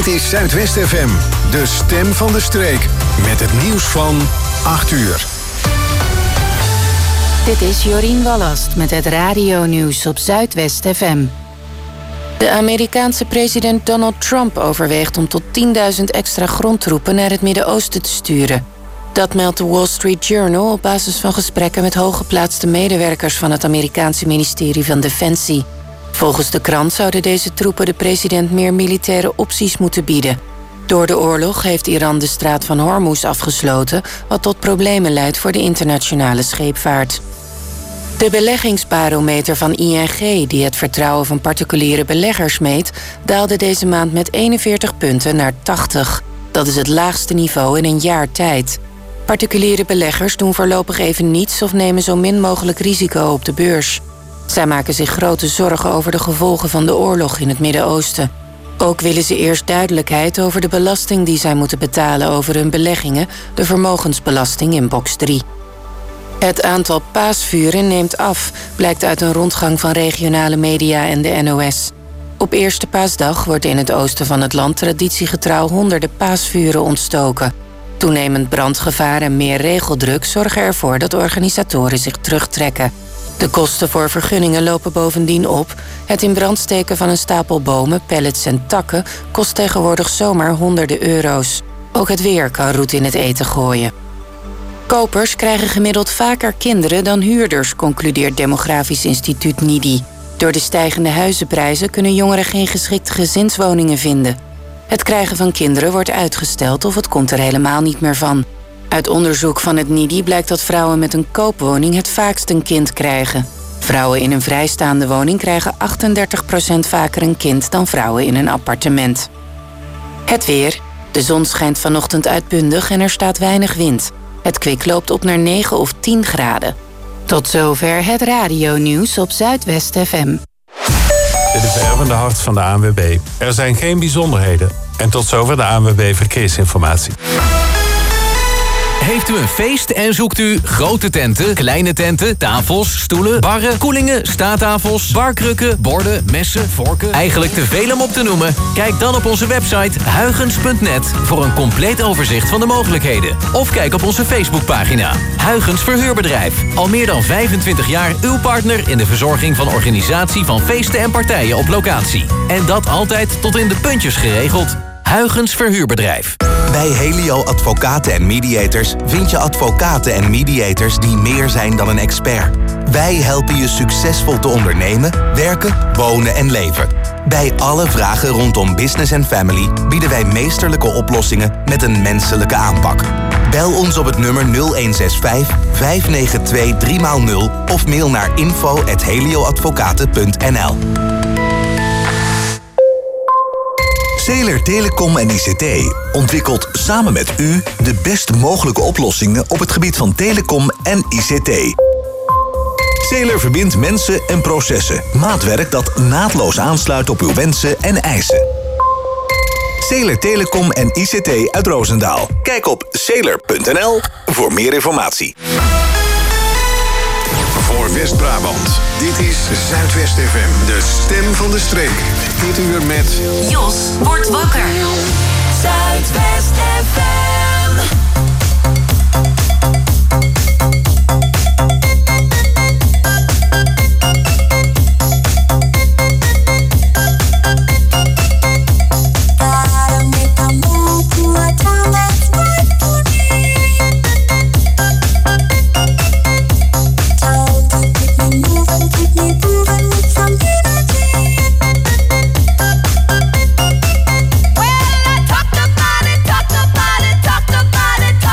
is Zuidwest FM, de stem van de streek. Met het nieuws van 8 uur. Dit is Jorien Wallast met het radionieuws op Zuidwest FM. De Amerikaanse president Donald Trump overweegt om tot 10.000 extra grondtroepen naar het Midden-Oosten te sturen. Dat meldt de Wall Street Journal op basis van gesprekken met hooggeplaatste medewerkers van het Amerikaanse ministerie van Defensie. Volgens de krant zouden deze troepen de president meer militaire opties moeten bieden. Door de oorlog heeft Iran de straat van Hormuz afgesloten, wat tot problemen leidt voor de internationale scheepvaart. De beleggingsbarometer van ING, die het vertrouwen van particuliere beleggers meet, daalde deze maand met 41 punten naar 80. Dat is het laagste niveau in een jaar tijd. Particuliere beleggers doen voorlopig even niets of nemen zo min mogelijk risico op de beurs. Zij maken zich grote zorgen over de gevolgen van de oorlog in het Midden-Oosten. Ook willen ze eerst duidelijkheid over de belasting die zij moeten betalen over hun beleggingen, de vermogensbelasting in box 3. Het aantal paasvuren neemt af, blijkt uit een rondgang van regionale media en de NOS. Op Eerste Paasdag wordt in het oosten van het land traditiegetrouw honderden paasvuren ontstoken. Toenemend brandgevaar en meer regeldruk zorgen ervoor dat organisatoren zich terugtrekken. De kosten voor vergunningen lopen bovendien op. Het in brand steken van een stapel bomen, pallets en takken kost tegenwoordig zomaar honderden euro's. Ook het weer kan roet in het eten gooien. Kopers krijgen gemiddeld vaker kinderen dan huurders, concludeert Demografisch Instituut NIDI. Door de stijgende huizenprijzen kunnen jongeren geen geschikte gezinswoningen vinden. Het krijgen van kinderen wordt uitgesteld of het komt er helemaal niet meer van. Uit onderzoek van het NIDI blijkt dat vrouwen met een koopwoning het vaakst een kind krijgen. Vrouwen in een vrijstaande woning krijgen 38% vaker een kind dan vrouwen in een appartement. Het weer. De zon schijnt vanochtend uitbundig en er staat weinig wind. Het kwik loopt op naar 9 of 10 graden. Tot zover het radionieuws op Zuidwest FM. Dit is Erwin de Hart van de ANWB. Er zijn geen bijzonderheden. En tot zover de ANWB Verkeersinformatie. Heeft u een feest en zoekt u grote tenten, kleine tenten, tafels, stoelen, barren, koelingen, staattafels, barkrukken, borden, messen, vorken? Eigenlijk te veel om op te noemen? Kijk dan op onze website huygens.net voor een compleet overzicht van de mogelijkheden. Of kijk op onze Facebookpagina. Huygens Verhuurbedrijf. Al meer dan 25 jaar uw partner in de verzorging van organisatie van feesten en partijen op locatie. En dat altijd tot in de puntjes geregeld. Huygens Verhuurbedrijf. Bij Helio Advocaten en Mediators vind je advocaten en mediators die meer zijn dan een expert. Wij helpen je succesvol te ondernemen, werken, wonen en leven. Bij alle vragen rondom business en family bieden wij meesterlijke oplossingen met een menselijke aanpak. Bel ons op het nummer 0165 592 3x0 of mail naar info@helioadvocaten.nl. Zeeler Telecom en ICT ontwikkelt samen met u de best mogelijke oplossingen op het gebied van telecom en ICT. Zeeler verbindt mensen en processen. Maatwerk dat naadloos aansluit op uw wensen en eisen. Zeeler Telecom en ICT uit Roosendaal. Kijk op zeeler.nl voor meer informatie. Voor West-Brabant. Dit is Zuidwest FM, de stem van de streek. Dit uur met Jos wordt wakker. Zuidwest FM. Talk about it.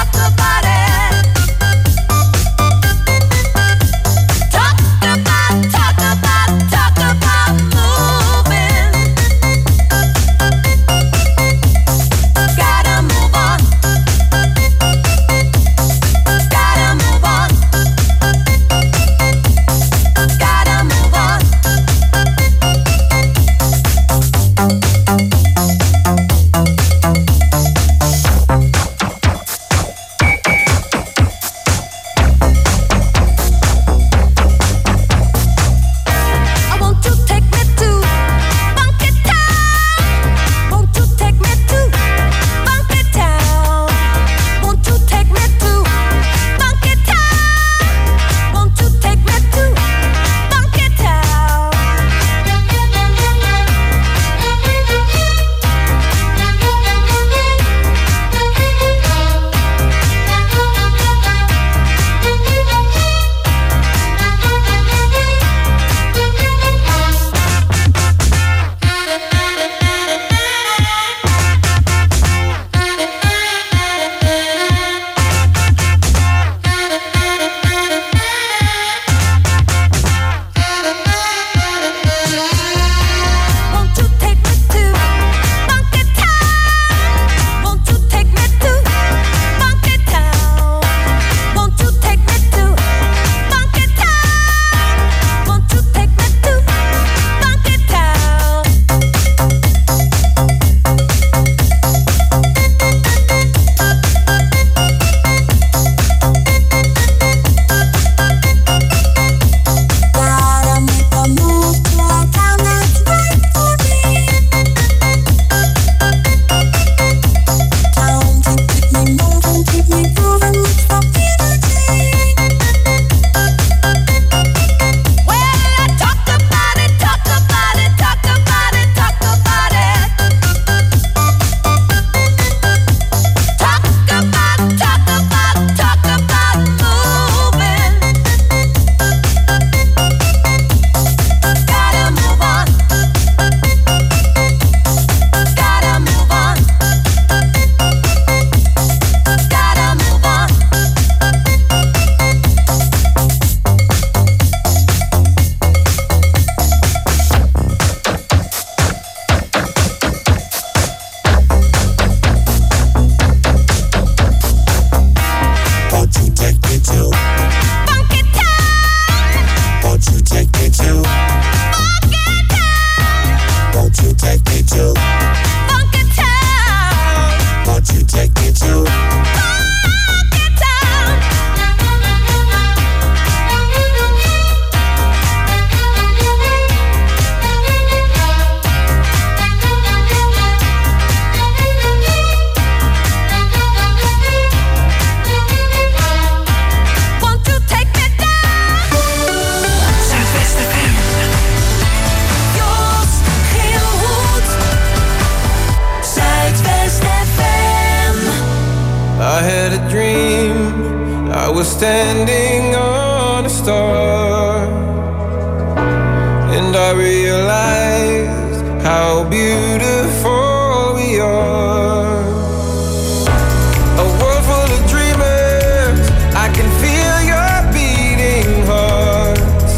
I was standing on a star, and I realized how beautiful we are. A world full of dreamers, I can feel your beating hearts.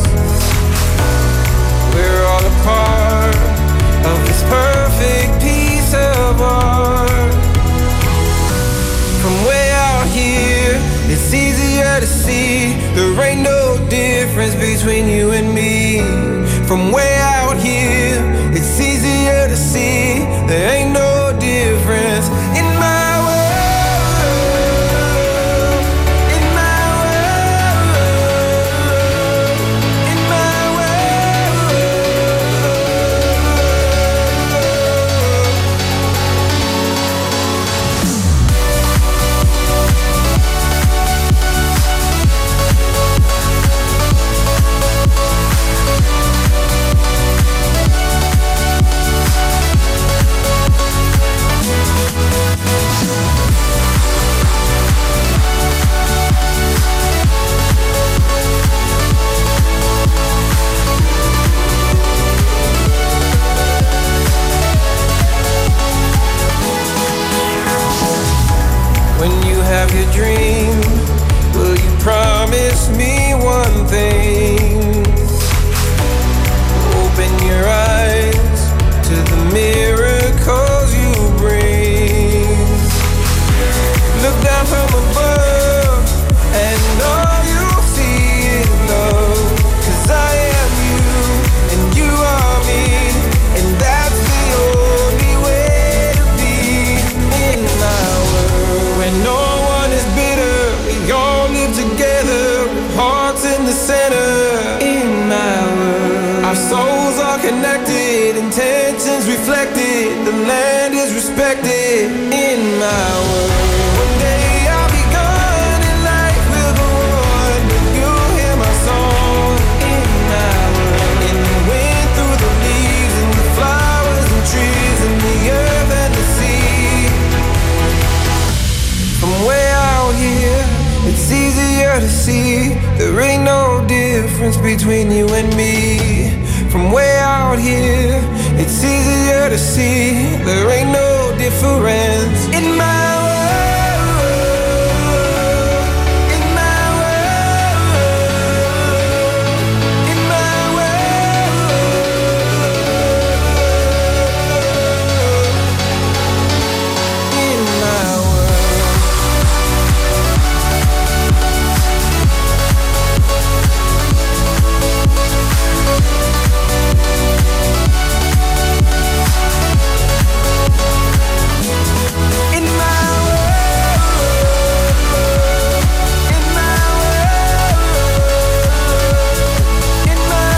We're all a part of this perfect piece of art. From way out here, it's easier to see there ain't no difference between you and me. From way out here, it's easier to see there ain't no difference in my world, in my world, in my When you have your dream, will you promise me one thing? Open your eyes to the miracles you bring. Look down from above and all you'll see is love. 'Cause I am you and you are me, and that's the only way to be in my world. When no one is bitter, we all live together with hearts in the center. In my world, our souls are connected, intentions reflected, the land is respected. In my world, one day I'll be gone and life will go on, but you'll hear my song. In my world, in the wind, through the leaves, and the flowers and trees, and the earth and the sea. From way out here, it's easier to see there ain't no difference between you and me. From way out here, it's easier to see there ain't no difference in my world, in my world, in my world, in my world. In my world, in my world, in my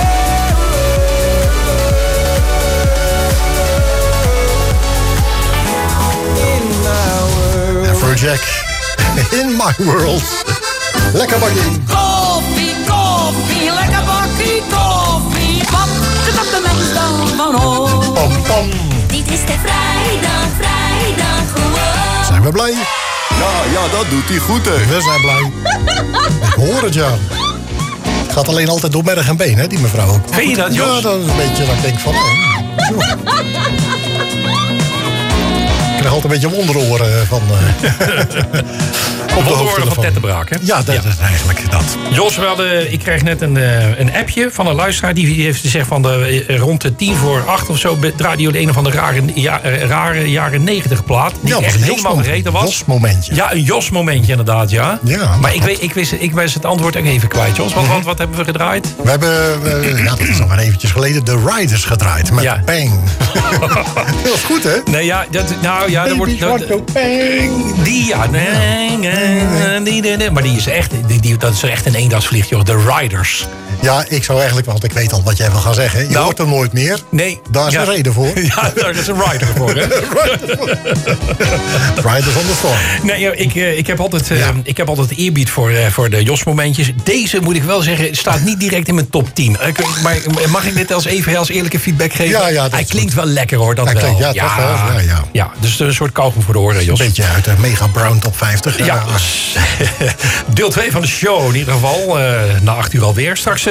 world, in my world. Afrojack. In my world. Lekker bakkie. Koffie, koffie, lekker bakkie koffie. Wat knapt de mens dan van ons? Pam, pam. Dit is de vrijdag gewoon. Zijn we blij? Ja, dat doet hij goed, hè. We zijn blij. Ik hoor het, ja. Het gaat alleen altijd door merg en been, hè, die mevrouw. Vind je dat, Jos? Ja, dat is een beetje dat ik denk van... Ik krijg altijd een beetje wonderoren van... Op de hoogte van Tettenbraak, hè? Ja, dat is eigenlijk dat. Jos, ik kreeg net een appje van een luisteraar. Die heeft gezegd van rond de 7:50 of zo... draaide jullie een of andere rare jaren 90 plaat. Die echt helemaal vergeten was. Jos-momentje. Ja, een Jos-momentje inderdaad, ja. Maar ik wist het antwoord ook even kwijt, Jos. Wat hebben we gedraaid? We hebben, dat is nog maar eventjes geleden, The Riders gedraaid. Met Bang. Dat is goed, hè? Nee, ja, er wordt... Die, ja, nee. Maar die is echt, dat is echt een eendagsvlieg, joh. The Riders. Ja, ik zou eigenlijk, want ik weet al wat jij wil gaan zeggen. Je hoort hem nooit meer. Nee. Daar is een reden voor. Ja, daar is een rider voor, hè? Riders on the storm. Nee, ik heb altijd eerbied voor de Jos-momentjes. Deze, moet ik wel zeggen, staat niet direct in mijn top 10. Maar mag ik dit als eerlijke feedback geven? Ja, hij klinkt wel lekker, hoor. Dat wel. Ja, toch wel. Ja. Ja, dus een soort kauwgom voor de oren, Jos. Een beetje uit de Mega Brown Top 50. Ja, Deel 2 van de show in ieder geval. Na 8 uur alweer. Straks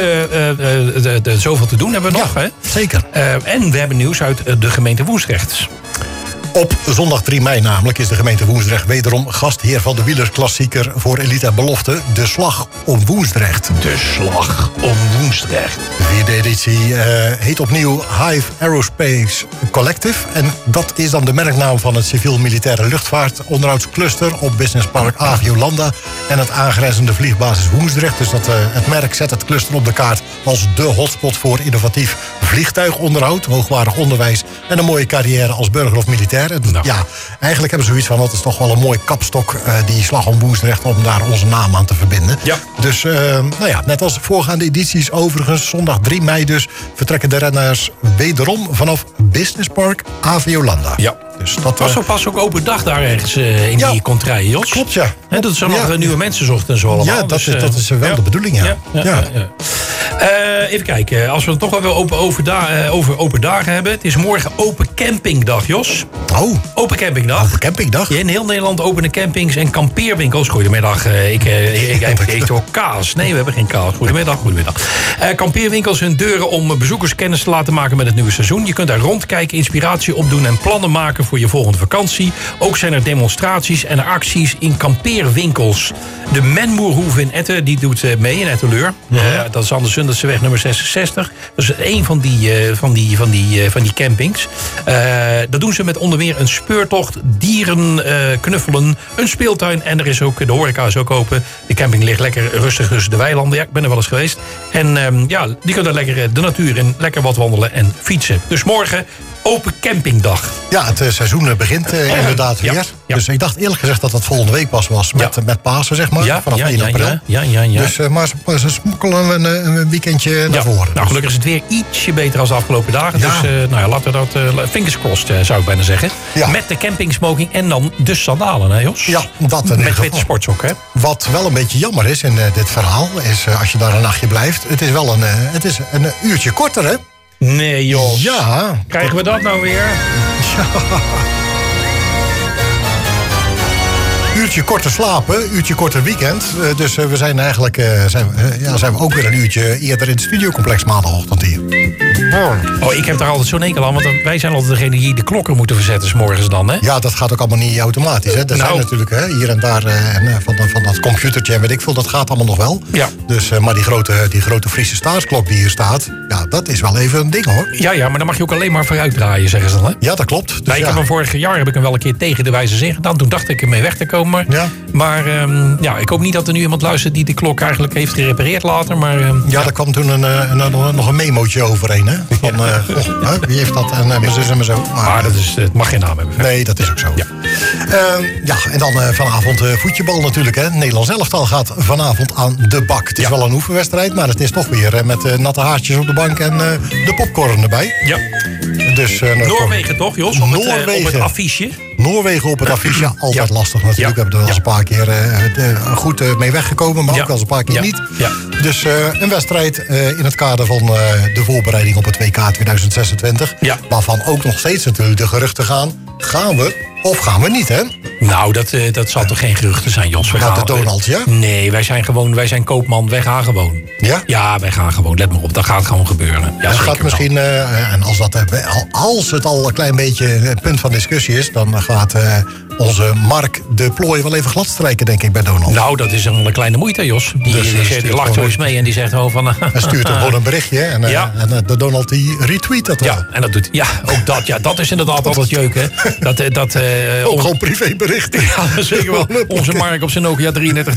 zoveel te doen hebben we nog. Ja, hè? Zeker. En we hebben nieuws uit de gemeente Woensdrecht. Op zondag 3 mei namelijk is de gemeente Woensdrecht wederom gastheer van de wielersklassieker voor Elite en Belofte. De Slag om Woensdrecht. De Slag om Woensdrecht. De vierde editie heet opnieuw Hive Aerospace Collective. En dat is dan de merknaam van het civiel-militaire luchtvaartonderhoudscluster op Business Park Aviolanda en het aangrenzende vliegbasis Woensdrecht. Dus het merk zet het cluster op de kaart als de hotspot voor innovatief vliegtuigonderhoud, hoogwaardig onderwijs en een mooie carrière als burger of militair. Ja, eigenlijk hebben ze zoiets van, dat is toch wel een mooi kapstok, die Slag om Woensdrecht, om daar onze naam aan te verbinden. Ja. Dus, net als de voorgaande edities overigens, zondag 3 mei dus, vertrekken de renners wederom vanaf Business Park Aviolanda. Ja. Dus dat was zo pas ook open dag daar ergens in die contraille, Jos. Klopt, ja. En dat ze nog nieuwe mensen zochten en zo allemaal. Ja, dat is wel de bedoeling, ja. Even kijken, als we het toch wel weer over open dagen hebben. Het is morgen Open Campingdag, Jos. Oh. Open Campingdag. Open Campingdag. Ja, in heel Nederland openen campings en kampeerwinkels. Goedemiddag, ik eet door kaas. Nee, we hebben geen kaas. Goedemiddag. Kampeerwinkels hun deuren om bezoekers kennis te laten maken met het nieuwe seizoen. Je kunt daar rondkijken, inspiratie opdoen en plannen maken voor je volgende vakantie. Ook zijn er demonstraties en acties in kampeerwinkels. De Menmoerhoeve in Etten, die doet mee in Etteleur. Dat is aan de Zunderseweg nummer 66. Dat is een van die campings. Dat doen ze met onder meer een speurtocht, dieren knuffelen, een speeltuin. En er is ook, de horeca is ook open. De camping ligt lekker rustig tussen de weilanden. Ja, ik ben er wel eens geweest. En die kunnen lekker de natuur in, lekker wat wandelen en fietsen. Dus morgen Open Campingdag. Ja, het seizoen begint inderdaad weer. Ja. Dus ik dacht eerlijk gezegd dat dat volgende week pas was. Met Pasen, zeg maar. Vanaf 1 april. Ja. Dus, maar ze smokkelen een weekendje naar voren. Nou, gelukkig is het weer ietsje beter als de afgelopen dagen. Ja. Dus laten we dat fingers crossed, zou ik bijna zeggen. Ja. Met de campingsmoking en dan de sandalen, hè Jos? Ja, dat met witte sportsokken, hè? Wat wel een beetje jammer is in dit verhaal, is als je daar een nachtje blijft. Het is wel een uurtje korter, hè? Nee, Jos. Ja. Krijgen we dat nou weer? Ja. Uurtje korter slapen, uurtje korter weekend. Dus we zijn eigenlijk zijn we ook weer een uurtje eerder in het studiocomplex maandagochtend hier. Oh, ik heb daar altijd zo'n enkel aan, want wij zijn altijd degene die de klokken moeten verzetten 's morgens dan, hè? Ja, dat gaat ook allemaal niet automatisch, hè? Er zijn natuurlijk hier en daar van dat computertje en weet ik veel, dat gaat allemaal nog wel. Ja. Dus, maar die grote Friese staatsklok die hier staat, ja, dat is wel even een ding, hoor. Ja, maar dan mag je ook alleen maar vooruit draaien, zeggen ze dan, hè? Ja, dat klopt. Dus ik heb hem vorig jaar wel een keer tegen de wijze zin gedaan. Toen dacht ik ermee weg te komen. Maar ik hoop niet dat er nu iemand luistert die de klok eigenlijk heeft gerepareerd later. Maar, daar kwam toen nog een memootje overheen, hè? Van, wie heeft dat? En mijn zus en mijn zo. Maar het mag geen naam hebben. Nee, dat is ook zo. Ja, en dan vanavond voetbal natuurlijk, hè? Nederlands elftal gaat vanavond aan de bak. Het is wel een oefenwedstrijd, maar het is toch weer met natte haartjes op de bank en de popcorn erbij. Ja. Dus, Noorwegen toch, Jos? Op het affiche. Noorwegen op het affiche, altijd lastig natuurlijk. We hebben er wel eens een paar keer goed mee weggekomen, maar ook wel eens een paar keer niet. Ja. Dus een wedstrijd in het kader van de voorbereiding op het WK 2026. Ja. Waarvan ook nog steeds natuurlijk de geruchten gaan. Gaan we of gaan we niet, hè? Nou, dat zal toch geen geruchten zijn, Jos? Gaat de Donald, ja? Nee, wij zijn koopman, wij gaan gewoon. Ja? Ja, wij gaan gewoon, let maar op, dat gaat gewoon gebeuren. Ja, dat gaat misschien, en als het al een klein beetje het punt van discussie is, dan gaat onze Mark de plooi wel even glad strijken, denk ik, bij Donald. Nou, dat is een kleine moeite, Jos. Die lacht zo eens mee en die zegt van... Hij stuurt hem gewoon een berichtje en de Donald die retweet dat. Ja, en dat doet ook dat. Ja, dat is inderdaad altijd jeuk, hè. Ook gewoon privéberichten. Ja, zeker wel. Onze Mark op zijn Nokia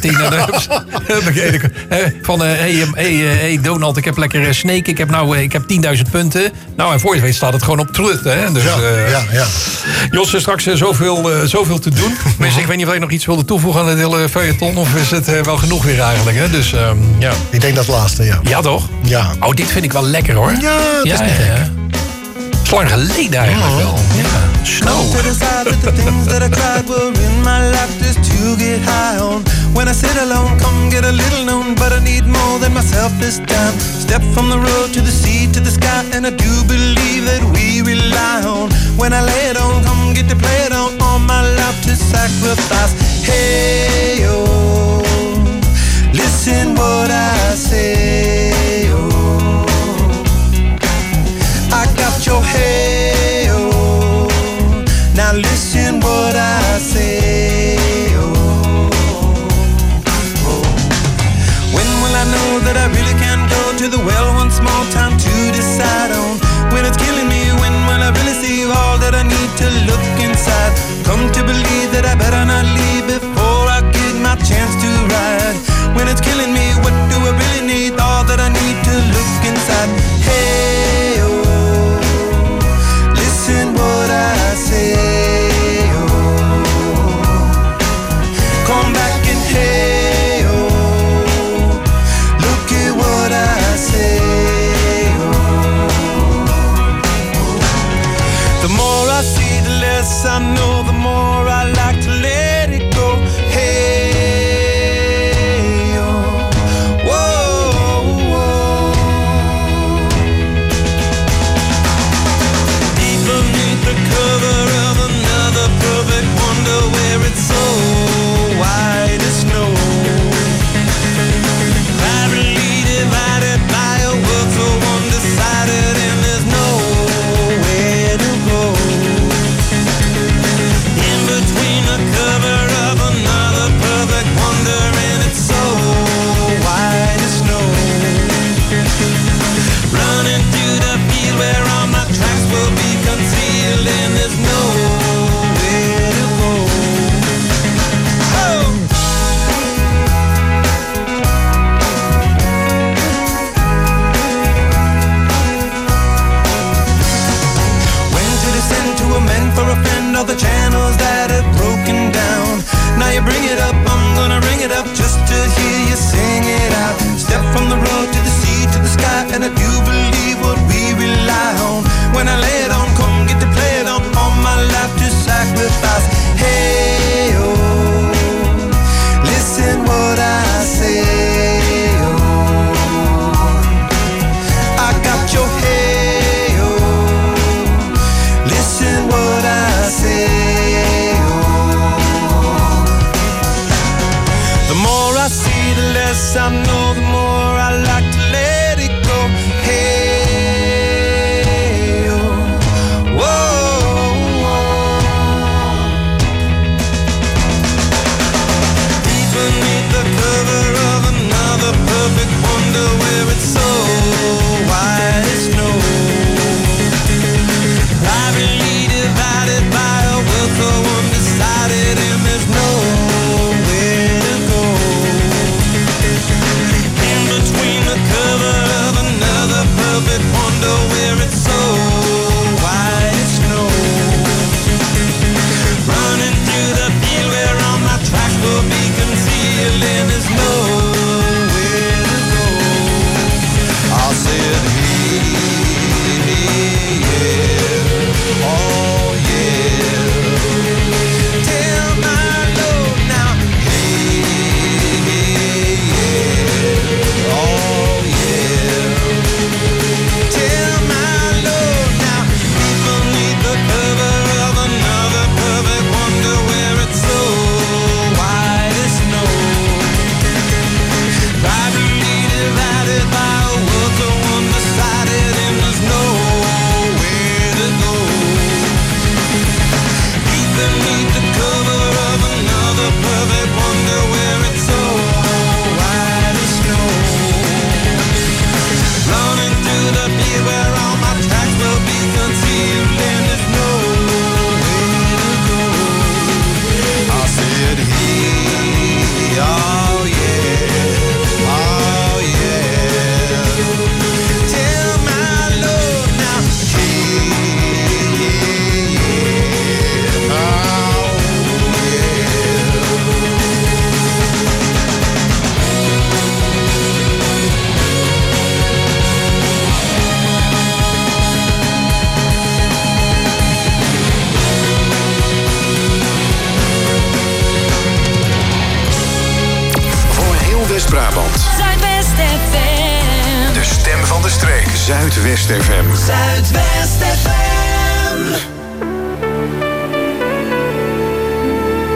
3310. Van, hey Donald, ik heb lekker Snake. Ik heb 10.000 punten. Nou, en voor je weet staat het gewoon op terug, hè. Dus, ja. Jos, straks zoveel te doen. Mensen, ik weet niet of ik nog iets wilde toevoegen aan het hele feuilleton. Of is het wel genoeg weer eigenlijk, hè. Dus, ja. Ik denk dat laatste, ja. Ja, toch? Ja. Oh, dit vind ik wel lekker, hoor. Ja, het is niet gek. Het is lang geleden eigenlijk wel. Ja. Snow. When I sit alone, come get a little known, but I need more than myself this time. Step from the road to the sea to the sky, and I do believe that we rely on. When I lay it on, come get to play it on my lap to the sacrifice. Hey, oh, listen what I say, oh. I got your hey, oh, now listen what I say, oh. When will I know that I really can go to the well once more time to decide on when it's killing me? When will I really see all that I need to look inside? Come to believe that I better not leave before I get my chance to ride. When it's killing me, what do I really need? All that I need to look inside. Hey, oh, listen what I say, oh. Come back and hey, oh, look at what I say, oh. The more I see, the less I know, the more I like to let it go. Hey, oh, whoa, whoa. Deep beneath the cover of another perfect wonder, where it's so white as snow, privately divided by a world so undecided, and there's nowhere to go. In between the cover of another perfect wonder, and it's so white as snow, running through the field where all my tracks will be concealed, and there's nowhere to go. Oh! When to descend to amend for a friend all the channels that have broken down. Now you bring it up, I'm gonna ring it up just to hear you sing it out. Step from the road to the sea to the sky, and I do believe what we rely on. When I lay it on, come get to play it on, all my life to sacrifice. Hey, oh, listen what I say, oh. I got your hey, oh, listen what I say, oh. The more I see, the less I know, the more I like to let it go. Hey, oh, whoa, whoa. Deep beneath the cover of another perfect wonder, where it's so white as snow, privately divided by a world so undecided, and there's nowhere to go. In between the cover of another perfect wonder, where it's so white as snow, running through the field where all my tracks will be concealed, and there's nowhere to go. I said, hey, yeah, oh yeah. Tell my Lord now, hey, yeah, oh yeah. Tell my Lord now, deep beneath the cover of another perfect wonder, where it's so white as snow, privately divided by a world so undecided, and there's nowhere to go. Deep beneath the cover of another perfect wonder, where it's so white as snow, running through the field where all my tracks will be concealed, and there's nowhere to go. I said, hey, oh yeah, oh yeah. Tell my Lord now, hey, yeah, oh Voor heel West-Brabant. Zuidwest FM. De stem van de streek. Zuidwest FM. Zuidwest FM.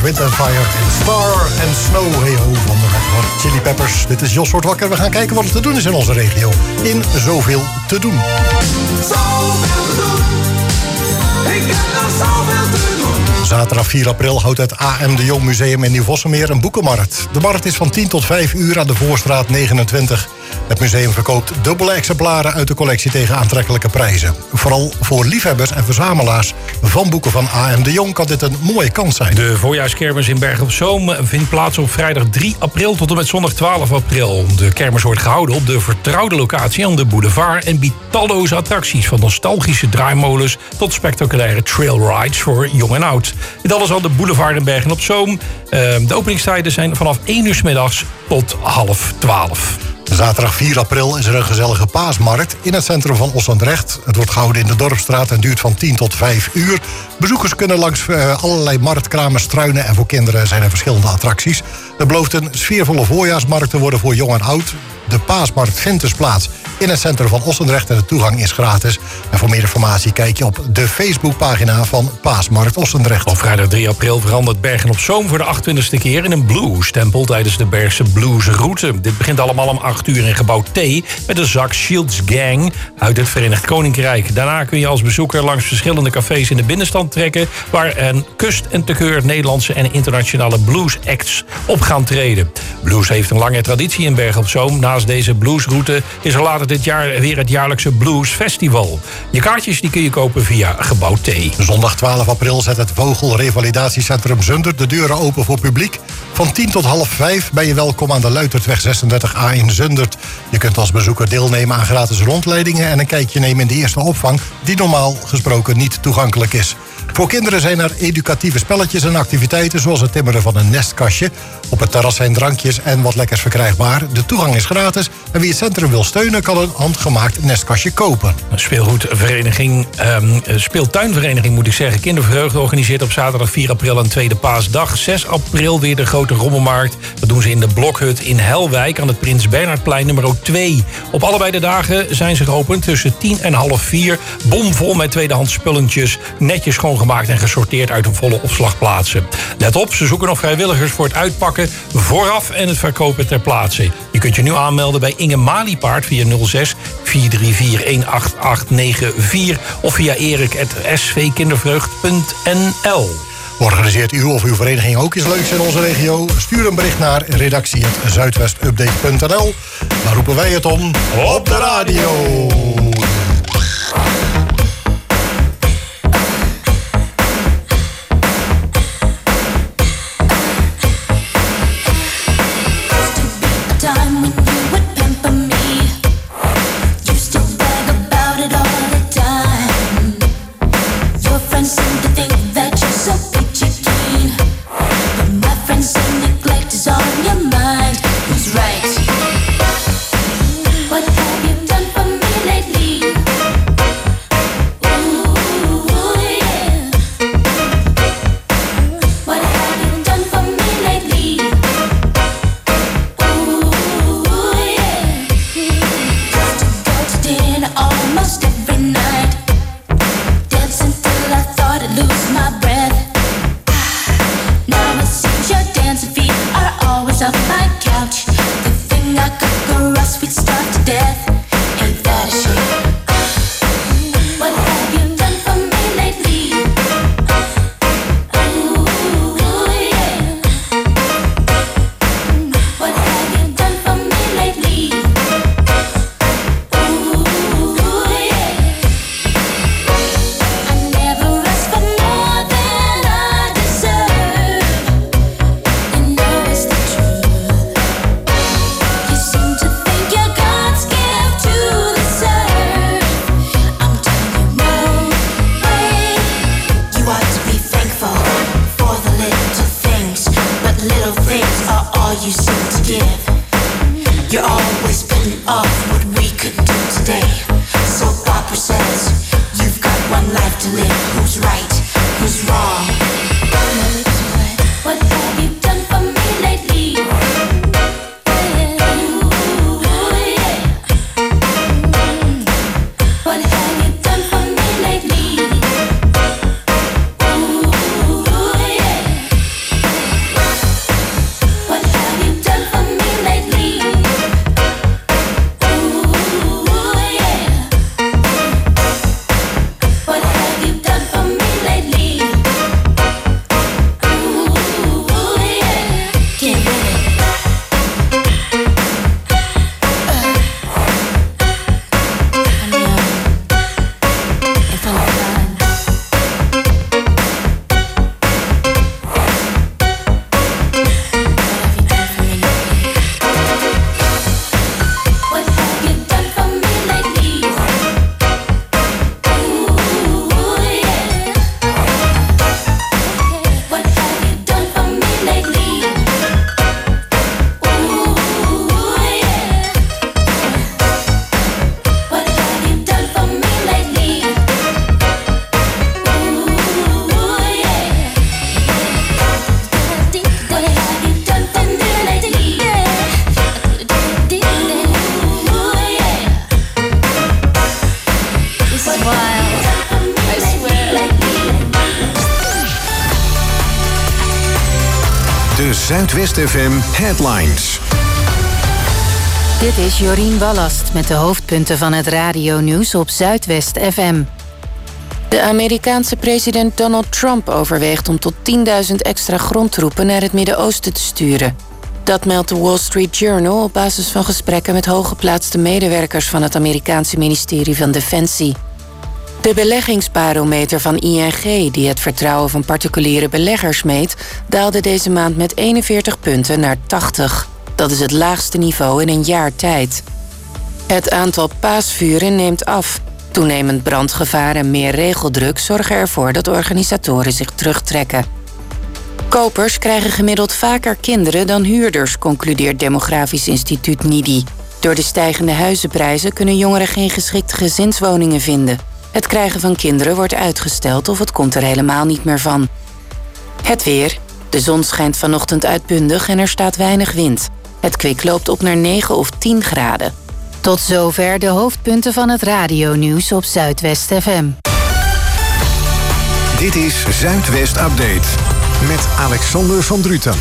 Wind and Fire en Star and Snow. Hey ho, van de Red Hot Chili Peppers. Dit is Jos wordt wakker. We gaan kijken wat er te doen is in onze regio. In Zoveel te doen. Zoveel te doen. Ik heb nog zoveel te doen. Zaterdag 4 april houdt het A.M. de Jong Museum in Nieuw-Vossemeer een boekenmarkt. De markt is van 10 tot 5 uur aan de Voorstraat 29. Het museum verkoopt dubbele exemplaren uit de collectie tegen aantrekkelijke prijzen. Vooral voor liefhebbers en verzamelaars van boeken van A.M. de Jong kan dit een mooie kans zijn. De voorjaarskermis in Bergen op Zoom vindt plaats op vrijdag 3 april tot en met zondag 12 april. De kermis wordt gehouden op de vertrouwde locatie aan de boulevard en biedt talloze attracties, van nostalgische draaimolens tot spectaculaire trailrides voor jong en oud. Dit alles aan de boulevard in Bergen op Zoom. De openingstijden zijn vanaf 1 uur 's middags tot 11:30. Zaterdag 4 april is er een gezellige paasmarkt in het centrum van Ossendrecht. Het wordt gehouden in de Dorpsstraat en duurt van 10 tot 5 uur. Bezoekers kunnen langs allerlei marktkramen struinen en voor kinderen zijn er verschillende attracties. Er belooft een sfeervolle voorjaarsmarkt te worden voor jong en oud. De paasmarkt vindt dus plaats in het centrum van Ossendrecht en de toegang is gratis. En voor meer informatie kijk je op de Facebookpagina van Paasmarkt Ossendrecht. Op vrijdag 3 april verandert Bergen op Zoom voor de 28e keer in een blues-tempel tijdens de Bergse Bluesroute. Dit begint allemaal om 8 uur in gebouw T met de Zak Shields Gang uit het Verenigd Koninkrijk. Daarna kun je als bezoeker langs verschillende cafés in de binnenstad trekken waar een kust en te keur Nederlandse en internationale blues-acts op gaan treden. Blues heeft een lange traditie in Bergen op Zoom. Naast deze bluesroute is er later dit jaar weer het jaarlijkse Blues Festival. Je kaartjes die kun je kopen via gebouw T. Zondag 12 april zet het Vogelrevalidatiecentrum Zundert de deuren open voor publiek. Van 10 tot half 5 ben je welkom aan de Luitertweg 36A in Zundert. Je kunt als bezoeker deelnemen aan gratis rondleidingen en een kijkje nemen in de eerste opvang, die normaal gesproken niet toegankelijk is. Voor kinderen zijn er educatieve spelletjes en activiteiten zoals het timmeren van een nestkastje. Op het terras zijn drankjes en wat lekkers verkrijgbaar. De toegang is gratis en wie het centrum wil steunen kan een handgemaakt nestkastje kopen. Speeltuinvereniging moet ik zeggen, Kindervreugde organiseert op zaterdag 4 april een tweede paasdag. 6 april weer de grote rommelmarkt. Dat doen ze in de Blokhut in Helwijk aan het Prins Bernhardplein nummer 2. Op allebei de dagen zijn ze geopend tussen 10 en half 4. Bomvol met tweedehands spulletjes, netjes schoongemaakt en gesorteerd uit een volle opslagplaatsen. Let op, ze zoeken nog vrijwilligers voor het uitpakken vooraf en het verkopen ter plaatse. Je kunt je nu aanmelden bij Inge Maliepaard via 06 434 18894 of via erik@svkindervreugd.nl. Organiseert u of uw vereniging ook iets leuks in onze regio? Stuur een bericht naar redactie@zuidwestupdate.nl. Dan roepen wij het om op de radio. What have you done for me lately? De Zuidwest FM Headlines. Dit is Jorien Ballast met de hoofdpunten van het radionieuws op Zuidwest FM. De Amerikaanse president Donald Trump overweegt om tot 10.000 extra grondtroepen naar het Midden-Oosten te sturen. Dat meldt de Wall Street Journal op basis van gesprekken met hooggeplaatste medewerkers van het Amerikaanse ministerie van Defensie. De beleggingsbarometer van ING, die het vertrouwen van particuliere beleggers meet, daalde deze maand met 41 punten naar 80. Dat is het laagste niveau in een jaar tijd. Het aantal paasvuren neemt af. Toenemend brandgevaar en meer regeldruk zorgen ervoor dat organisatoren zich terugtrekken. Kopers krijgen gemiddeld vaker kinderen dan huurders, concludeert Demografisch Instituut NIDI. Door de stijgende huizenprijzen kunnen jongeren geen geschikte gezinswoningen vinden. Het krijgen van kinderen wordt uitgesteld of het komt er helemaal niet meer van. Het weer. De zon schijnt vanochtend uitbundig en er staat weinig wind. Het kwik loopt op naar 9 of 10 graden. Tot zover de hoofdpunten van het radionieuws op Zuidwest FM. Dit is Zuidwest Update met Alexander van Druten.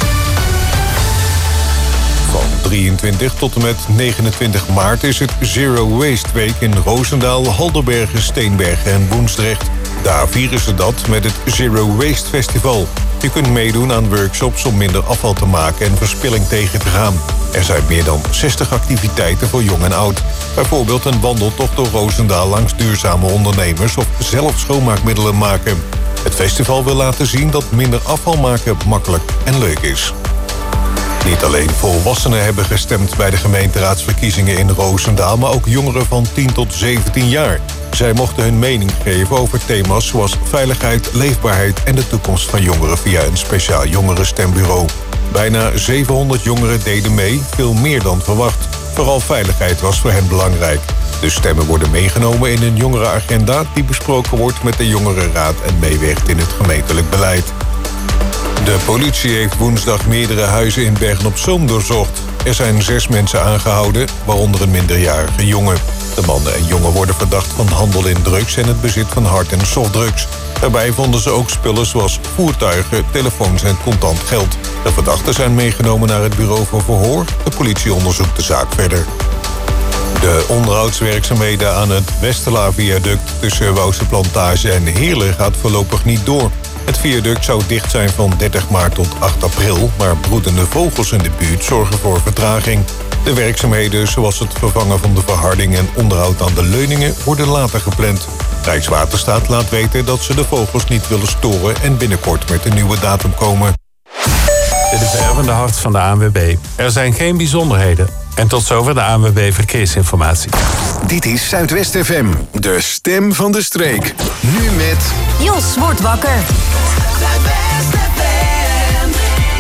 Van 23 tot en met 29 maart is het Zero Waste Week in Roosendaal, Halderbergen, Steenbergen en Woensdrecht. Daar vieren ze dat met het Zero Waste Festival. Je kunt meedoen aan workshops om minder afval te maken en verspilling tegen te gaan. Er zijn meer dan 60 activiteiten voor jong en oud. Bijvoorbeeld een wandeltocht door Roosendaal langs duurzame ondernemers of zelf schoonmaakmiddelen maken. Het festival wil laten zien dat minder afval maken makkelijk en leuk is. Niet alleen volwassenen hebben gestemd bij de gemeenteraadsverkiezingen in Roosendaal, maar ook jongeren van 10 tot 17 jaar. Zij mochten hun mening geven over thema's zoals veiligheid, leefbaarheid en de toekomst van jongeren via een speciaal jongerenstembureau. Bijna 700 jongeren deden mee, veel meer dan verwacht. Vooral veiligheid was voor hen belangrijk. De stemmen worden meegenomen in een jongerenagenda die besproken wordt met de jongerenraad en meewerkt in het gemeentelijk beleid. De politie heeft woensdag meerdere huizen in Bergen-op-Zoom doorzocht. Er zijn 6 mensen aangehouden, waaronder een minderjarige jongen. De mannen en jongen worden verdacht van handel in drugs en het bezit van hard- en softdrugs. Daarbij vonden ze ook spullen zoals voertuigen, telefoons en contant geld. De verdachten zijn meegenomen naar het bureau voor verhoor. De politie onderzoekt de zaak verder. De onderhoudswerkzaamheden aan het Westelaar-viaduct tussen Wouwse Plantage en Heerlen gaat voorlopig niet door. Het viaduct zou dicht zijn van 30 maart tot 8 april... maar broedende vogels in de buurt zorgen voor vertraging. De werkzaamheden, zoals het vervangen van de verharding en onderhoud aan de leuningen, worden later gepland. Rijkswaterstaat laat weten dat ze de vogels niet willen storen en binnenkort met een nieuwe datum komen. De vervende hart van de ANWB. Er zijn geen bijzonderheden. En tot zover de ANWB Verkeersinformatie. Dit is Zuidwest FM, de stem van de streek. Nu met... Jos wordt wakker. Zuidwest FM.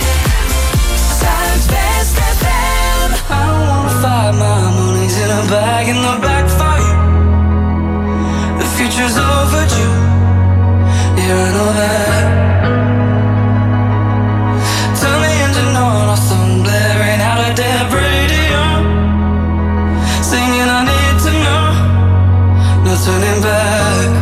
Zuidwest FM. I wanna fight my money's in a bag in the back for you. The future's overdue. Yeah, I know that. Turn the engine on, awesome blaring out of dead radio. Singing I need to know. No turning back.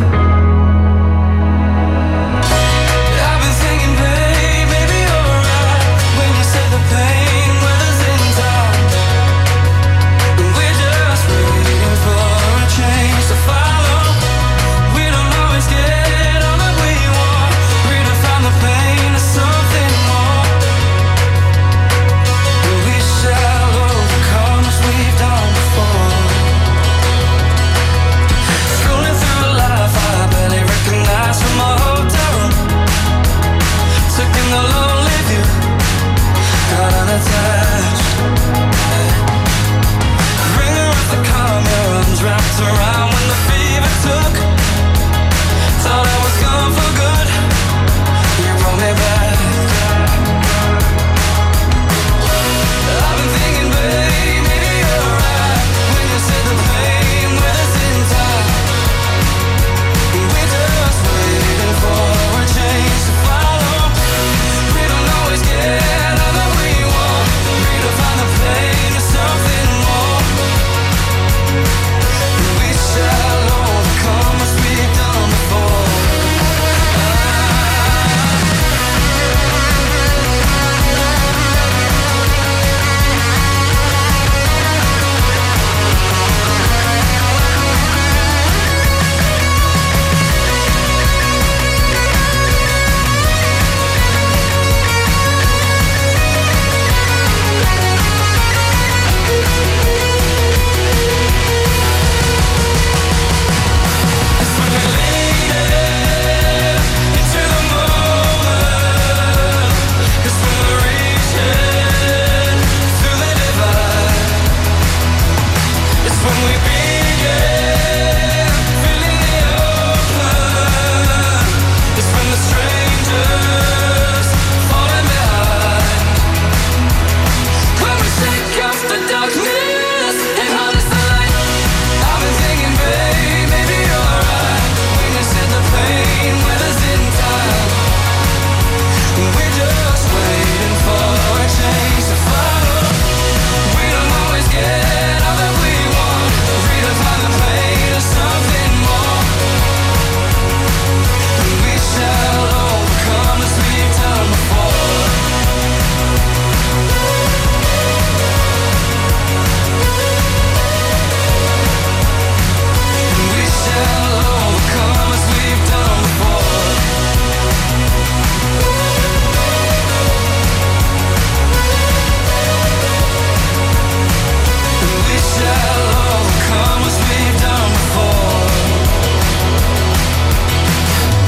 Scrolling through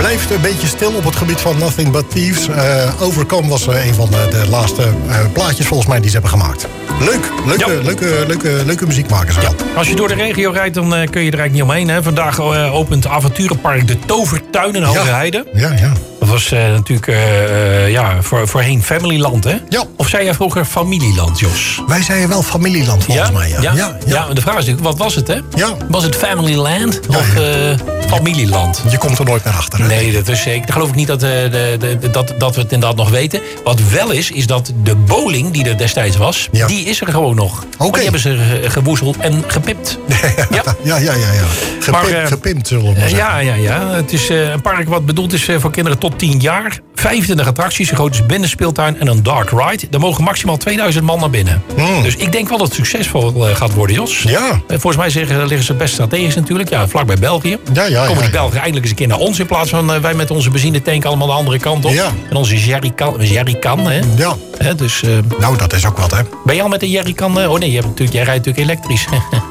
blijft een beetje stil op het gebied van Nothing But Thieves. Overcome was een van de laatste plaatjes volgens mij die ze hebben gemaakt. Leuke muziekmakers wel. Ja. Als je door de regio rijdt, dan kun je er eigenlijk niet omheen. Hè? Vandaag opent avonturenpark De Tovertuin in Hoge Heide. Ja. Dat was natuurlijk voorheen Familyland, hè? Ja. Of zei jij vroeger Familieland, Jos? Wij zeiden wel Familieland volgens mij, ja. Ja, en de vraag is natuurlijk, wat was het, hè? Ja. Was het Familyland of Familieland? Je komt er nooit meer achter. Hè? Nee, dat is zeker. Dan geloof ik niet dat we het inderdaad nog weten. Wat wel is dat de bowling die er destijds was, die is er gewoon nog. Maar die hebben ze gewoezeld en gepipt. Ja. Gepimpt, zullen we maar zeggen. Ja. Het is een park wat bedoeld is voor kinderen tot 10 jaar. 25 attracties, een grote binnenspeeltuin en een dark ride. Daar mogen maximaal 2000 man naar binnen. Dus ik denk wel dat het succesvol gaat worden, Jos. Ja. Volgens mij liggen ze best strategisch natuurlijk. Ja, vlakbij België. Komen die Belgen eindelijk eens een keer naar ons in plaats van wij met onze benzinetank allemaal de andere kant op. Ja. En onze jerrycan, hè? Ja. Dus, nou, dat is ook wat, hè? Ben je al met een jerrycan? Oh nee, jij rijdt natuurlijk elektrisch.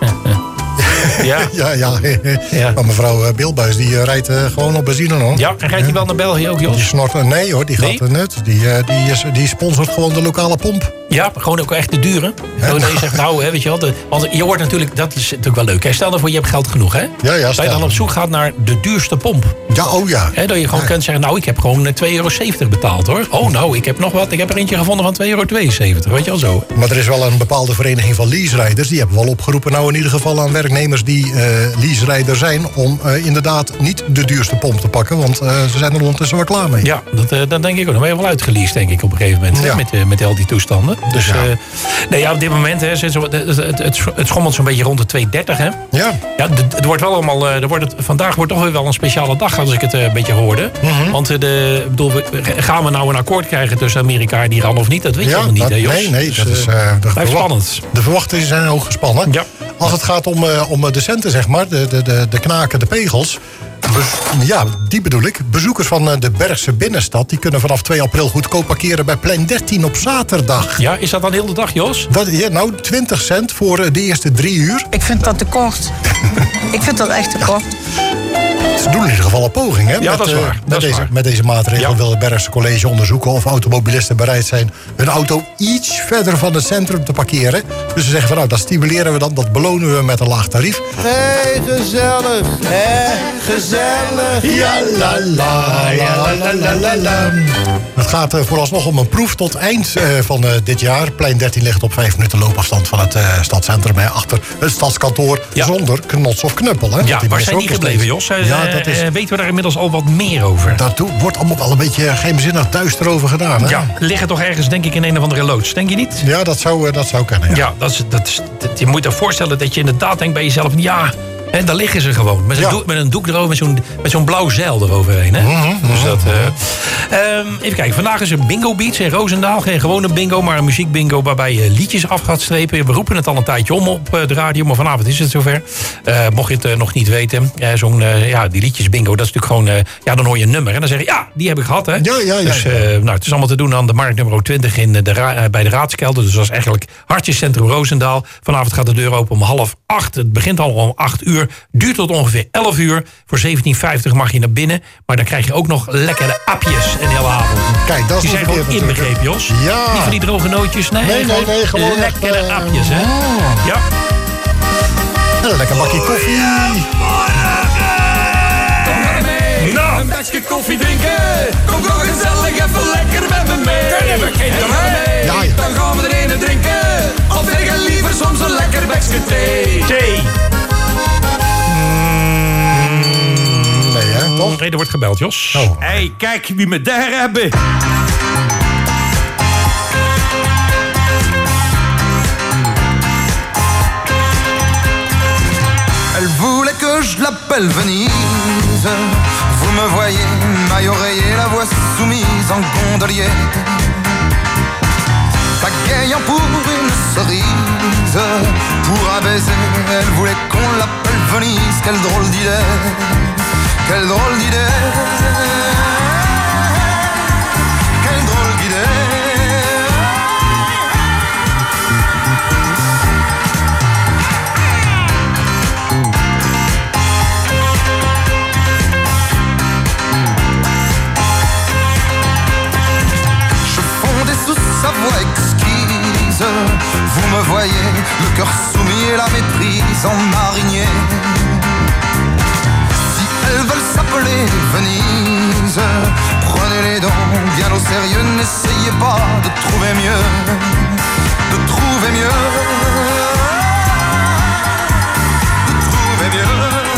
Ja. Maar mevrouw Bilbuis, die rijdt gewoon op benzine nog. Ja, en rijdt hij wel naar België ook, Jos? Die snort, nee hoor, die gaat er net. Die sponsort gewoon de lokale pomp. Ja, gewoon ook echt de dure. Ja. Dat je zegt, weet je wel. Want je hoort natuurlijk, dat is natuurlijk wel leuk. Stel nou voor, je hebt geld genoeg, hè? Ja, dat je dan op zoek gaat naar de duurste pomp. Ja, oh ja. Dat je gewoon kunt zeggen, ik heb gewoon €2,70 betaald, hoor. Oh, nou, ik heb nog wat. Ik heb er eentje gevonden van €2,72. Weet je wel zo. Maar er is wel een bepaalde vereniging van leaserijders. Die hebben wel opgeroepen, nou in ieder geval aan werknemers die leaserijder zijn, om inderdaad niet de duurste pomp te pakken. Want ze zijn er ondertussen wel klaar mee. Ja, dat denk ik ook. Dan ben je wel uitgeleased, denk ik, op een gegeven moment. Ja. Met al die toestanden. Dus op dit moment, hè, het schommelt zo'n beetje rond de 2,30, hè? Ja. Het wordt wel allemaal. Vandaag wordt toch weer wel een speciale dag, als ik het een beetje hoorde. Want gaan we nou een akkoord krijgen tussen Amerika en Iran of niet? Dat weet je helemaal niet, hè, Jos? Nee, dat is blijft spannend. De verwachtingen zijn hoog gespannen. Ja. Als het gaat om de centen, zeg maar, de knaken, de pegels. Die bedoel ik. Bezoekers van de Bergse binnenstad die kunnen vanaf 2 april goedkoop parkeren bij plein 13 op zaterdag. Ja, is dat dan heel de dag, Jos? 20 cent voor de eerste 3 uur. Ik vind dat te kort. Ik vind dat echt te kort. Ze doen in ieder geval een poging, hè? Ja, dat is waar. Met deze maatregel wil het Bergse College onderzoeken of automobilisten bereid zijn hun auto iets verder van het centrum te parkeren. Dus ze zeggen van dat stimuleren we dan, dat belonen we met een laag tarief. Hey, gezellig, gezellig. Ja, la, la. Het gaat vooralsnog om een proef tot eind van dit jaar. Plein 13 ligt op 5 minuten loopafstand van het stadscentrum. Achter het stadskantoor zonder knots of knuppel. Hè? Ja, waar zijn die gebleven, Jos? Weten we daar inmiddels al wat meer over? Dat wordt allemaal wel een beetje geheimzinnig duister over gedaan. Hè? Ja, liggen toch ergens, denk ik, in een of andere loods. Denk je niet? Ja, dat zou kunnen. Ja, je moet je voorstellen dat je inderdaad denkt bij jezelf, en daar liggen ze gewoon. Met een doek erover, met zo'n blauw zeil eroverheen. Hè? Dus dat, even kijken, vandaag is er Bingo Beats in Roosendaal. Geen gewone bingo, maar een muziekbingo waarbij je liedjes af gaat strepen. We roepen het al een tijdje om op de radio, maar vanavond is het zover. Mocht je het nog niet weten, die liedjes bingo, dat is natuurlijk gewoon, dan hoor je een nummer. En dan zeg je, die heb ik gehad. Hè? Ja. Dus het is allemaal te doen aan de markt nummer 20 bij de Raadskelder. Dus dat is eigenlijk Hartjescentrum Roosendaal. Vanavond gaat de deur open om 7:30. Het begint al om 8 uur. Duurt tot ongeveer 11 uur. Voor €17,50 mag je naar binnen. Maar dan krijg je ook nog lekkere appjes een hele avond. Kijk, dat is die zijn gewoon inbegrepen, Jos. Ja. Niet van die droge nootjes. Nee, gewoon lekkere appjes, hè. Ja. En een lekker bakje koffie. Nou, een bakje koffie drinken. Kom toch gezellig even lekker met me mee. Ja. Dan gaan we er een drinken. Of tegen liever soms een lekker bakje thee. Nee, er wordt gebeld, Jos. Hey, kijk wie me daar hebben. Elle voulait que je l'appelle Venise. Vous me voyez, maille oreiller, la voix soumise en gondolier. Pagayant pour une cerise, pour un baiser, elle voulait qu'on l'appelle Venise. Quelle drôle d'idée, quelle drôle d'idée, quelle drôle d'idée. noyé, le cœur soumis et la méprise en marinier. Si elles veulent s'appeler Venise, prenez-les donc bien au sérieux, n'essayez pas de trouver mieux, de trouver mieux, de trouver mieux.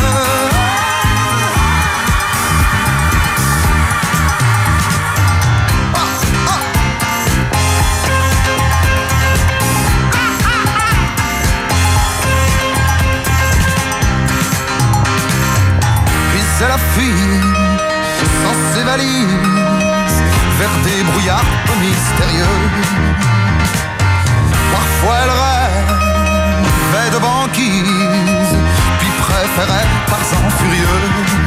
Elle a fui sans ses valises vers des brouillards peu mystérieux. Parfois elle rêvait de banquise, puis préférait Tarzan furieux.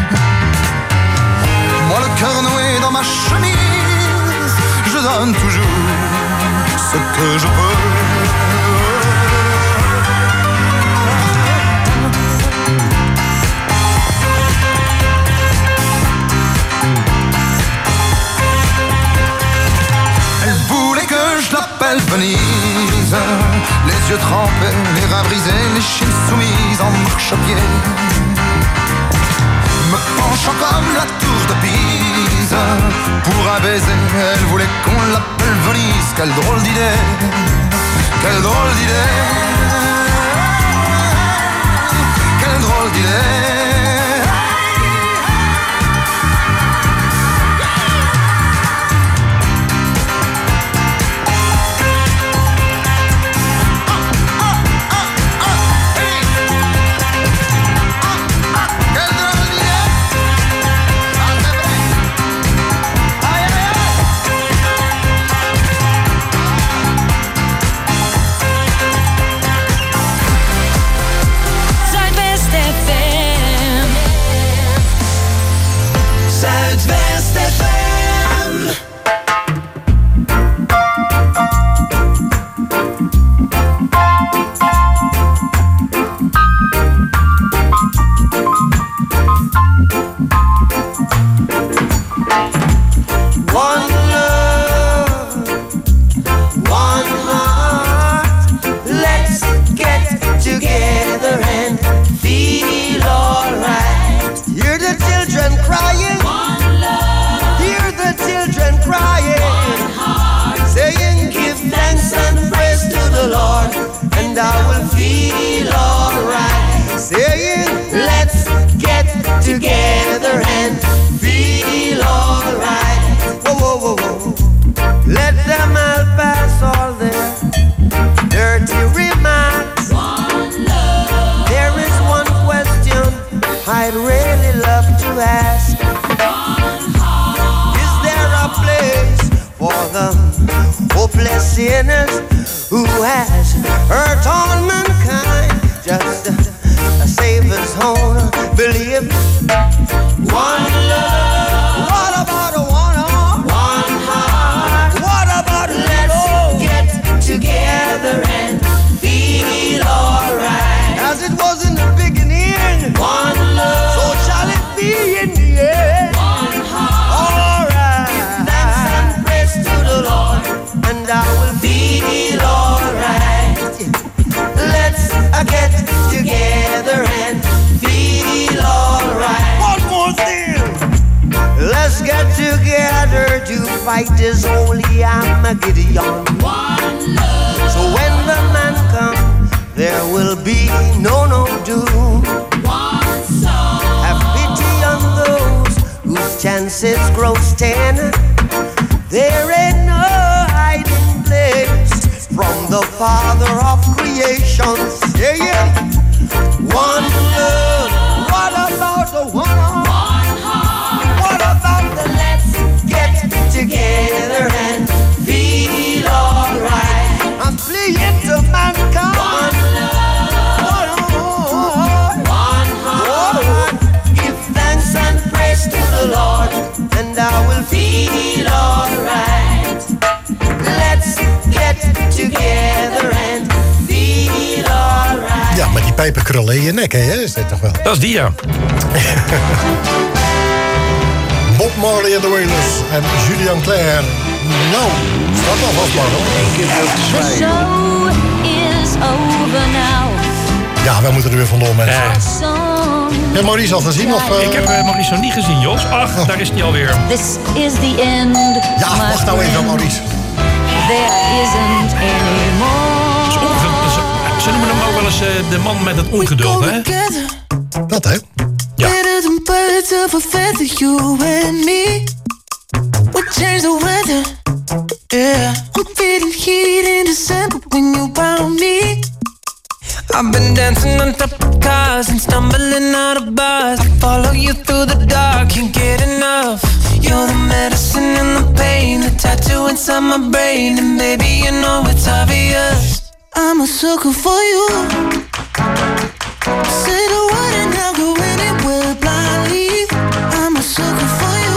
Moi le cœur noué dans ma chemise, je donne toujours ce que je peux. Venise, les yeux trempés, les reins brisés, les chines soumises en marche-pied. Me penchant comme la tour de Pise, pour un baiser, elle voulait qu'on l'appelle Venise. Quelle drôle d'idée, quelle drôle d'idée, quelle drôle d'idée. Fight is holy Armageddon. So when the man comes, there will be no doom. Have pity on those whose chances grow thin. There ain't no hiding place from the Father of creation. Yeah. One love. What about the one heart? What about the let's get together and feel alright? I'm pleading to mankind. One love, one heart. Give thanks and praise to the Lord, and I will feel alright. Let's get together and feel alright. Ja, met die pijpenkrullen in je nek, hè? Is dit toch wel? Dat is die, ja. Bob Marley en the Wailers en Julian Claire. Nou, staat al vast maar hoor. The show is over now. Ja, wij moeten er weer vandoor, mensen. Heb je Maurice al gezien? Of, Ik heb Maurice nog niet gezien, Jos. Ach, daar is hij alweer. This is the end. Ja, wacht nou even, Maurice. There isn't anymore. Ze noemen hem ook wel eens de man met het ongeduld, hè? Dat, hè? Ja. Better than birds of a feather, you and me. We change the weather. Yeah, I'm feeling heat in December when you found me. I've been dancing on top of cars and stumbling out of bars. I follow you through the dark, can't get enough. You're the medicine and the pain, the tattoo inside my brain, and baby you know it's obvious. I'm a sucker for you. Say the word and I'll go anywhere blindly. I'm a sucker for you.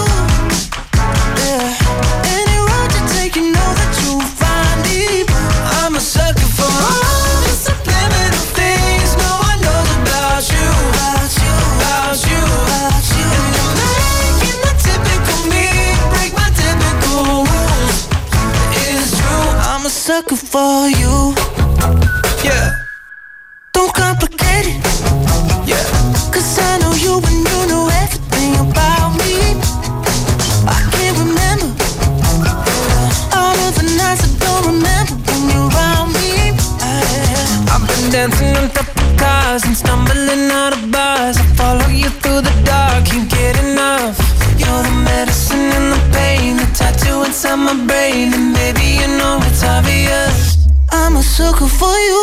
Yeah, any road you take, you know that you'll find me. I'm a sucker for all the subliminal things no one knows about you, about you, about you, about you. And you're making the typical me break my typical rules. It's true, I'm a sucker for you. Yeah, don't complicate it. Yeah, 'cause I know you and you know everything about me. I can't remember all of the nights I don't remember when you're around me. I've been dancing on top of cars and stumbling out of bars. I follow you through the dark, can't get enough. You're the medicine and the pain, the tattoo inside my brain, and baby you know it's obvious. I'm a sucker for you.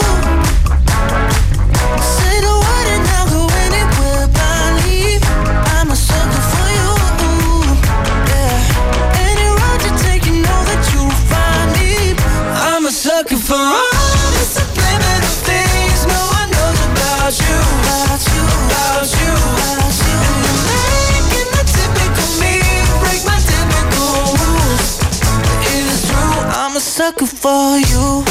Say the word and I'll go anywhere blindly. I'm a sucker for you. Yeah, any road you take, you know that you'll find me. I'm a sucker for all the subliminal things no one knows about you, about you, about you, about you. And you're making the typical me break my typical rules. It is true, I'm a sucker for you.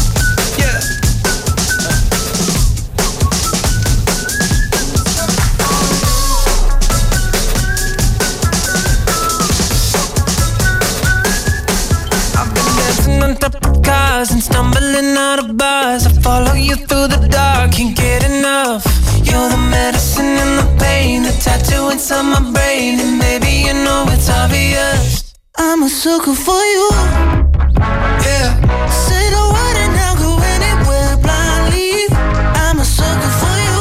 On top of cars and stumbling out of bars. I follow you through the dark, can't get enough. You're the medicine and the pain, the tattoo inside my brain, and baby you know it's obvious. I'm a sucker for you. Yeah, say the word and I'll go anywhere blindly. I'm a sucker for you.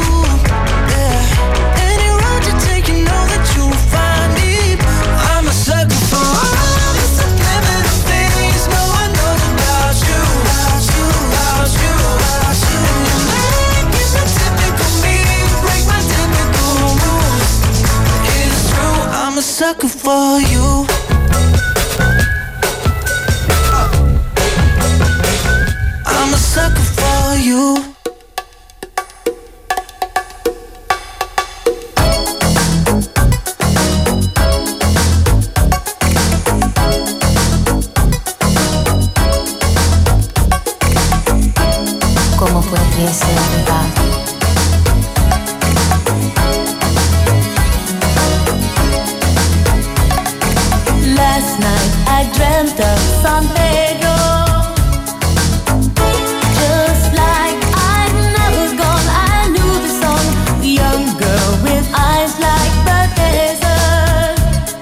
Yeah, any road you take, you know that you'll find me. I'm a sucker for all the subliminal things no one knows about you, about you, about you, about you. And you're making the typical me break my typical rules. It's true, I'm a sucker for you. I'm a sucker for you. ¿Cómo podría ser verdad? Last night I dreamt of San Pedro. Just like I've never gone, I knew the song. The young girl with eyes like the desert.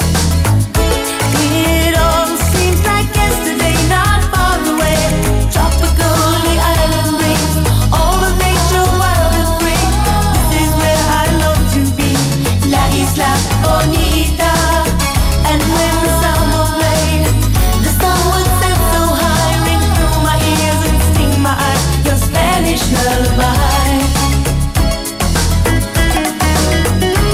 It all seems like yesterday, not far away. Tropical, the island breeze, all of nature wild and free. This is where I long to be, La Isla Bonita. And when the sound was played, the sun would set so high, ring through my ears and sting my eyes, your Spanish lullaby.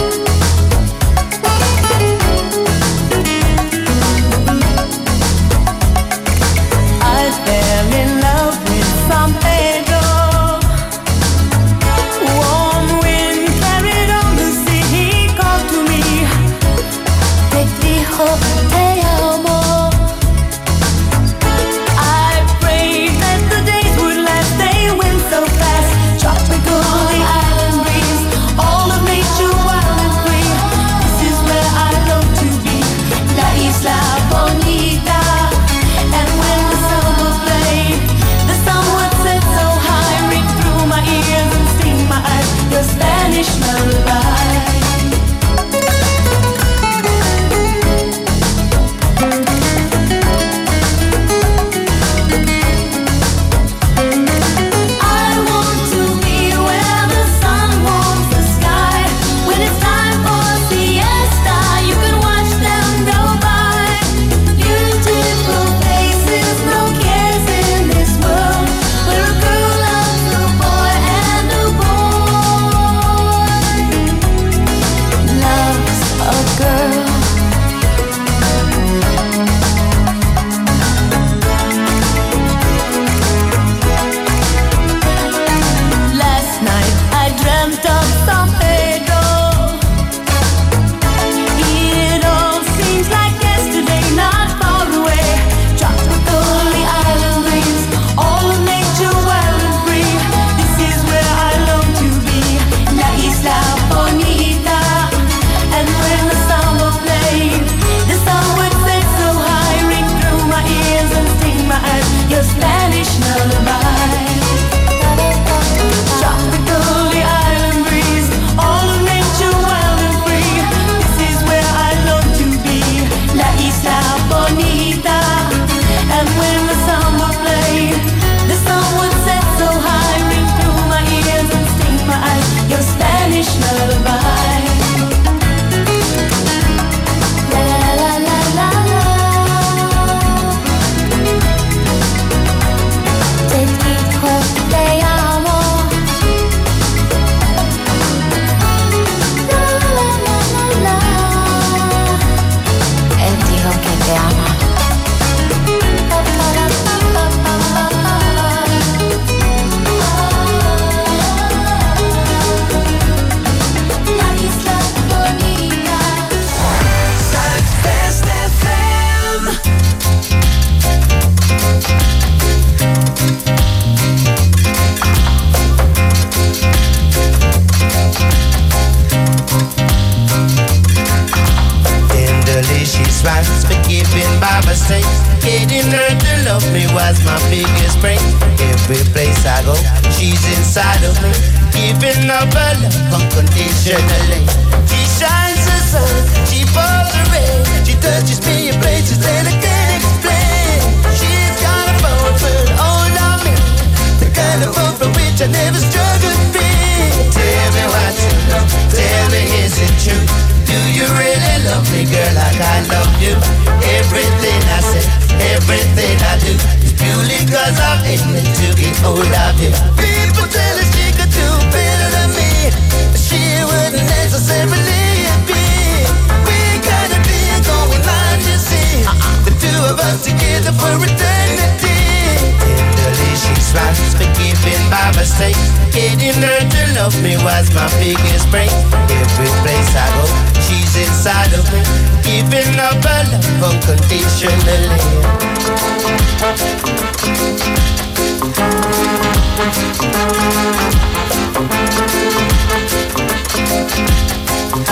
tries, forgiving by mistake. Getting her to love me was my biggest break. Every place I go, she's inside of me, giving up her love unconditionally. She shines the sun, she pours the rain, she touches me in places that I can't explain. She's got a bold hold on me, the kind of hope for which I never struggled to be. Tell me what you know, tell me is it true? Do you really love me, girl, like I love you? Everything I say, everything I do is purely cause I'm aiming to get hold of you. People tell us she could do better than me, but she wouldn't necessarily be. We got a deal going on, you see, the two of us together for eternity. Tenderly she tries, forgiving by mistake. Getting her to love me was my biggest break. Every place I go, she's inside of me, giving up her love unconditionally.